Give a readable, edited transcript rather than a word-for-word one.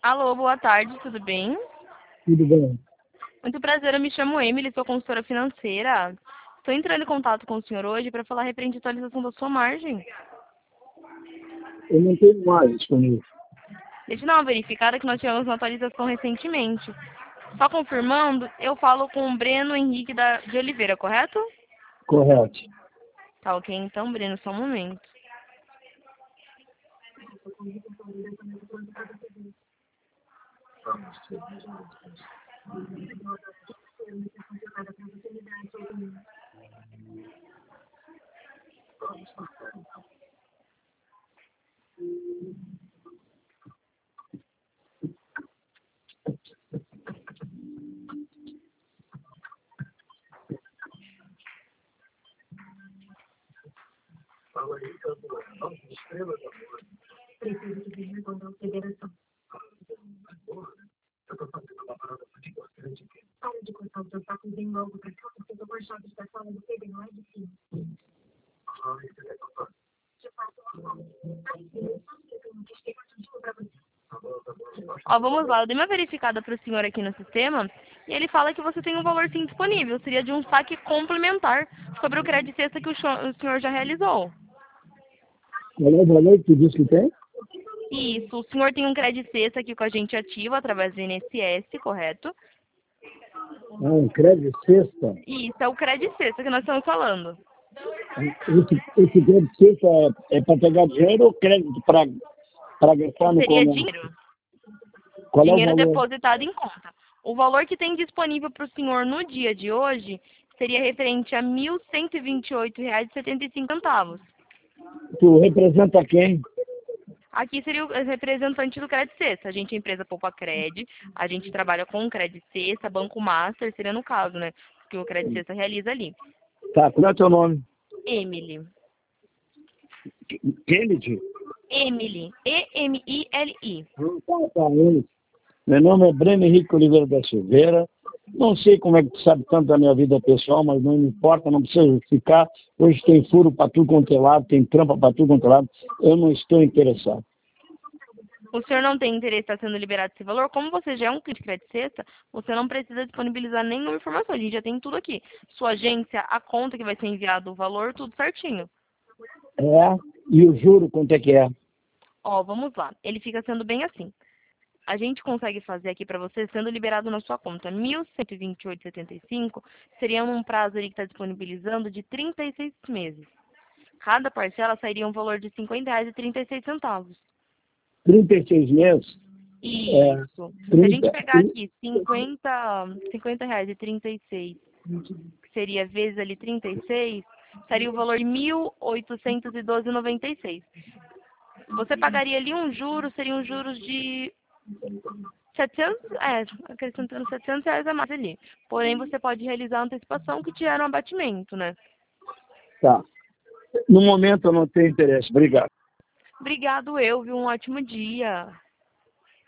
Alô, boa tarde, tudo bem? Tudo bem. Muito prazer, eu me chamo Emily, sou consultora financeira. Estou entrando em contato com o senhor hoje para falar referente à atualização da sua margem. Eu não tenho mais disponível. Deixa eu dar uma verificada que nós tivemos uma atualização recentemente. Só confirmando, eu falo com o Breno Henrique de Oliveira, correto? Correto. Tá ok, então, Breno, só um momento. Ó, vamos lá, eu dei uma verificada para o senhor aqui no sistema e ele fala que você tem um valor sim disponível. Seria de um saque complementar sobre o crédito sexta que o senhor já realizou. Qual é o valor que tu disse que tem? Isso, o senhor tem um crédito sexta aqui com a gente ativo através do INSS, correto? Um crédito sexta. Isso, é o crédito sexta que nós estamos falando. Esse crédito sexta é para pegar dinheiro ou crédito para gastar no Seria comércio? dinheiro. Qual é o Dinheiro valor? depositado em conta. O valor que tem disponível para o senhor no dia de hoje seria referente a R$ 1.128,75. Tu representa quem? Aqui seria o representante do Crédito Sexta. A gente é empresa Poupa Cred, a gente trabalha com Crédito Sexta, Banco Master, seria no caso, né? Que o Crédito Sexta realiza ali. Tá, qual é o teu nome? Emily. Kennedy? Emily. E-M-I-L-I. Tá, ele. Meu nome é Breno Henrique Oliveira da Silveira. Não sei como é que tu sabe tanto da minha vida pessoal, mas não me importa, não precisa justificar. Hoje tem furo para tudo quanto é lado, tem trampa para tudo quanto é lado. Eu não estou interessado. O senhor não tem interesse em estar sendo liberado esse valor? Como você já é um cliente de Crédito Sexta, você não precisa disponibilizar nenhuma informação. A gente já tem tudo aqui. Sua agência, a conta que vai ser enviado o valor, tudo certinho. É? E o juro, quanto é que é? Ó, vamos lá. Ele fica sendo bem assim. A gente consegue fazer aqui para você, sendo liberado na sua conta, R$ 1.128,75, seria um prazo ali que está disponibilizando de 36 meses. Cada parcela sairia um valor de R$ 50,36. 36 meses? É, Isso. Se a gente 30, pegar aqui R$ 50,36, que seria vezes ali 36, seria o valor de R$ 1.812,96. Você pagaria ali um juro, seriam juros de 700, acrescentando R$ 700 a mais ali. Porém, você pode realizar a antecipação que te gera um abatimento, né? tá. No momento eu não tenho interesse. Obrigado. Obrigado, viu? Um ótimo dia.